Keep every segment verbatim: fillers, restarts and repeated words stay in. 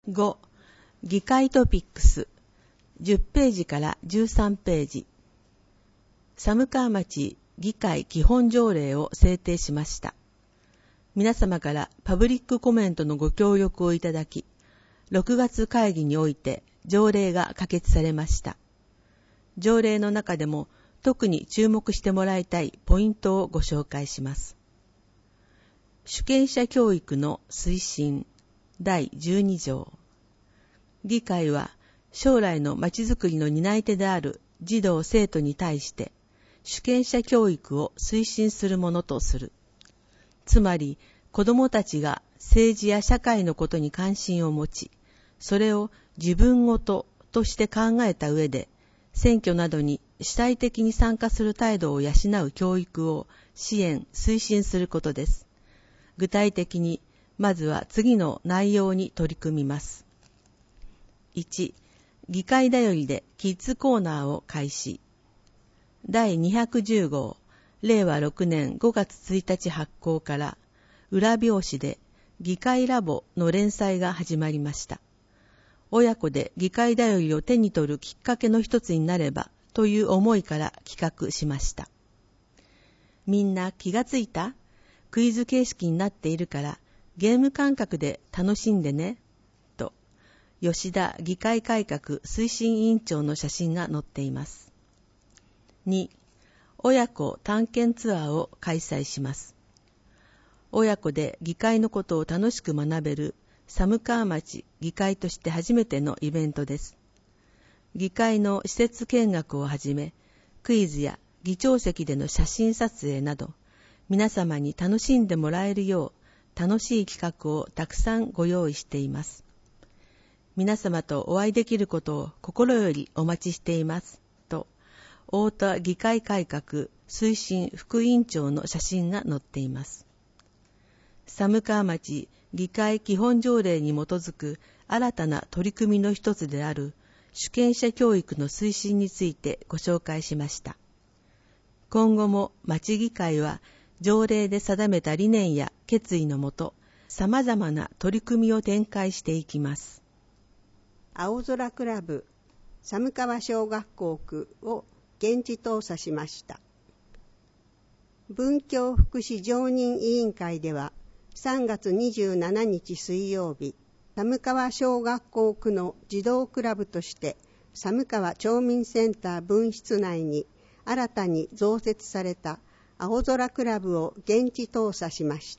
ご. 議会トピックスじゅっページからじゅうさんページ。寒川町議会基本条例を制定しました。皆様からパブリックコメントのご協力をいただき、ろくがつ会議において条例が可決されました。条例の中でも特に注目してもらいたいポイントをご紹介します。主権者教育の推進だいじゅうに条。議会は将来のまちづくりの担い手である児童生徒に対して主権者教育を推進するものとする。つまり子どもたちが政治や社会のことに関心を持ち、それを自分ごととして考えた上で、選挙などに主体的に参加する態度を養う教育を支援・推進することです。具体的に、まずは次の内容に取り組みます。いち. 議会だよりでキッズコーナーを開始。だいにひゃくじゅう号、れいわろくねんごがつついたち発行から裏表紙で議会ラボの連載が始まりました。親子で議会だよりを手に取るきっかけの一つになればという思いから企画しました。みんな気がついた？クイズ形式になっているからゲーム感覚で楽しんでね。と吉田議会改革推進委員長の写真が載っています。に. 親子探検ツアーを開催します。親子で議会のことを楽しく学べる寒川町議会として初めてのイベントです。議会の施設見学をはじめ、クイズや議長席での写真撮影など、皆様に楽しんでもらえるよう楽しい企画をたくさんご用意しています。皆様とお会いできることを心よりお待ちしています。と、太田議会改革推進副委員長の写真が載っています。寒川町議会基本条例に基づく新たな取り組みの一つである主権者教育の推進についてご紹介しました。今後も町議会は条例で定めた理念や決意のもと、様々な取り組みを展開していきます。 青空クラブ寒川小学校区を現地調査しました。文教福祉常任委員会ではさんがつにじゅうしちにち水曜日、寒川小学校区の児童クラブとして寒川町民センター分室内に新たに増設された青空クラブを現地調査しました。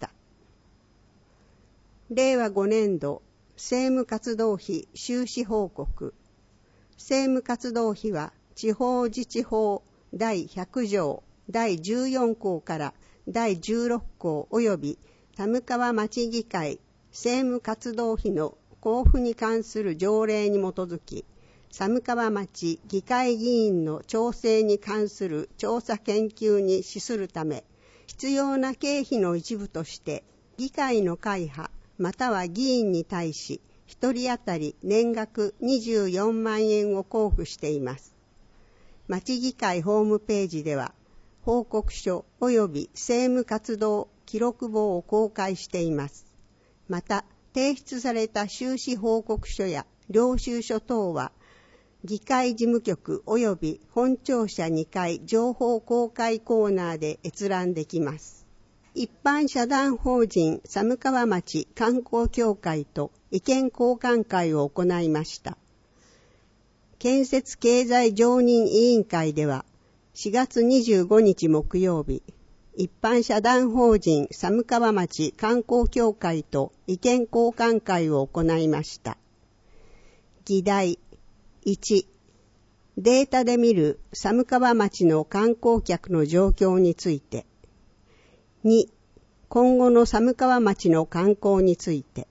れいわごねんど政務活動費収支報告。政務活動費は地方自治法だいひゃく条だいじゅうよん項からだいじゅうろっ項及び寒川町議会政務活動費の交付に関する条例に基づき、寒川町議会議員の調整に関する調査研究に資するため、必要な経費の一部として、議会の会派または議員に対し、一人当たり年額にじゅうよんまんえんを交付しています。町議会ホームページでは、報告書及び政務活動記録簿を公開しています。また、提出された収支報告書や領収書等は、議会事務局及び本庁舎にかい情報公開コーナーで閲覧できます。一般社団法人寒川町観光協会と意見交換会を行いました。建設経済常任委員会では、しがつにじゅうごにち木曜日、一般社団法人寒川町観光協会と意見交換会を行いました。議題いち、データで見る寒川町の観光客の状況について。に、今後の寒川町の観光について。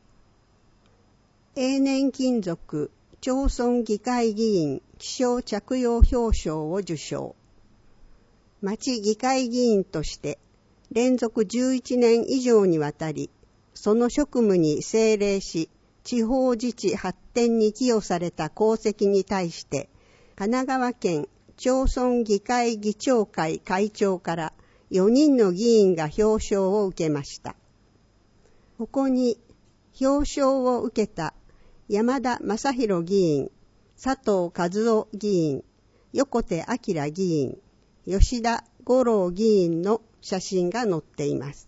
永年勤続町村議会議員記章着用表彰を受賞。町議会議員として連続じゅういちねん以上にわたり、その職務に精励し、地方自治発展に寄与された功績に対して、神奈川県町村議会議長会会長からよにんの議員が表彰を受けました。ここに表彰を受けた山田正弘議員、佐藤和夫議員、横手明議員、吉田五郎議員の写真が載っています。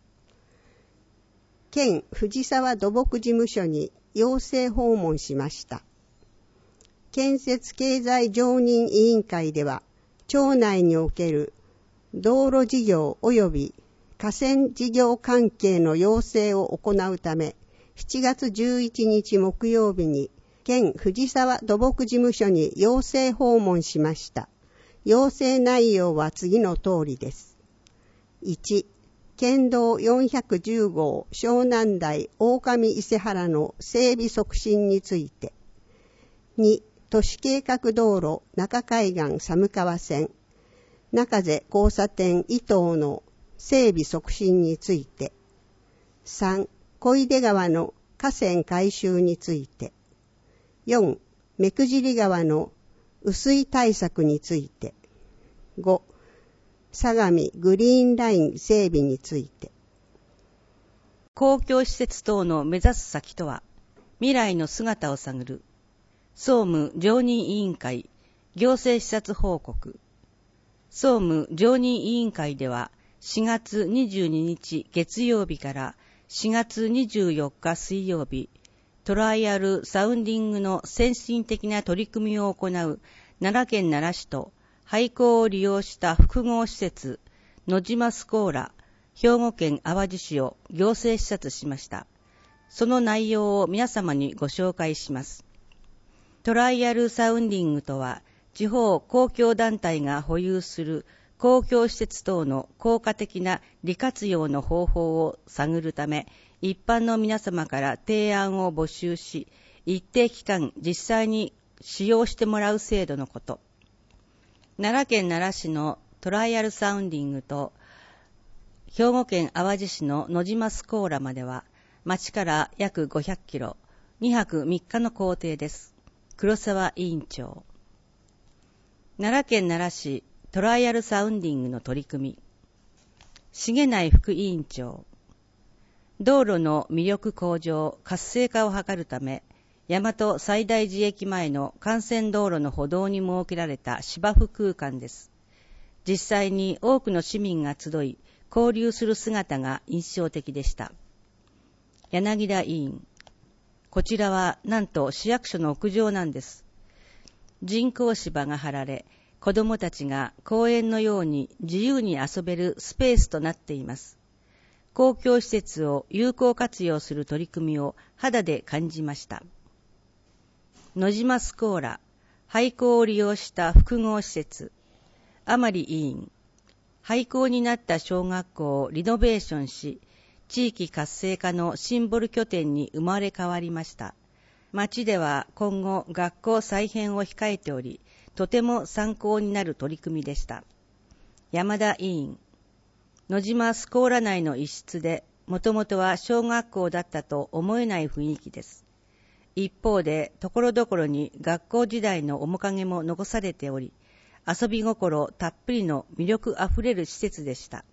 県藤沢土木事務所に要請訪問しました。建設経済常任委員会では、町内における道路事業及び河川事業関係の要請を行うため、しちがつじゅういちにち木曜日に県藤沢土木事務所に要請訪問しました。要請内容は次の通りです。いち、県道よんひゃくじゅうごう湘南台大上伊勢原の整備促進について。に、都市計画道路中海岸寒川線中瀬交差点伊東の整備促進について。さん、小出川の河川改修について。よん、目久尻川の雨水対策について。ご、相模グリーンライン整備について。 公共施設等の目指す先とは、未来の姿を探る総務常任委員会行政視察報告。総務常任委員会ではしがつにじゅうににち月曜日からしがつにじゅうよっか水曜日、トライアルサウンディングの先進的な取り組みを行う奈良県奈良市と廃校を利用した複合施設野島スコーラ兵庫県淡路市を行政視察しました。その内容を皆様にご紹介します。トライアルサウンディングとは、地方公共団体が保有する公共施設等の効果的な利活用の方法を探るため、一般の皆様から提案を募集し、一定期間実際に使用してもらう制度のこと。奈良県奈良市のトライアルサウンディングと、兵庫県淡路市の野島スコーラまでは、町から約ごひゃくキロ、にはくみっかの行程です。黒沢委員長。奈良県奈良市トライアルサウンディングの取り組み。重内副委員長。道路の魅力向上、活性化を図るため、大和西大寺駅前の幹線道路の歩道に設けられた芝生空間です。実際に多くの市民が集い、交流する姿が印象的でした。柳田委員。こちらはなんと市役所の屋上なんです。人工芝が張られ、子どもたちが公園のように自由に遊べるスペースとなっています。公共施設を有効活用する取り組みを肌で感じました。野島スコーラ、廃校を利用した複合施設。甘利委員。廃校になった小学校をリノベーションし、地域活性化のシンボル拠点に生まれ変わりました。町では今後学校再編を控えており、とても参考になる取り組みでした。山田委員。野島スコーラ内の一室で、もともとは小学校だったと思えない雰囲気です。一方で、ところどころに学校時代の面影も残されており、遊び心たっぷりの魅力あふれる施設でした。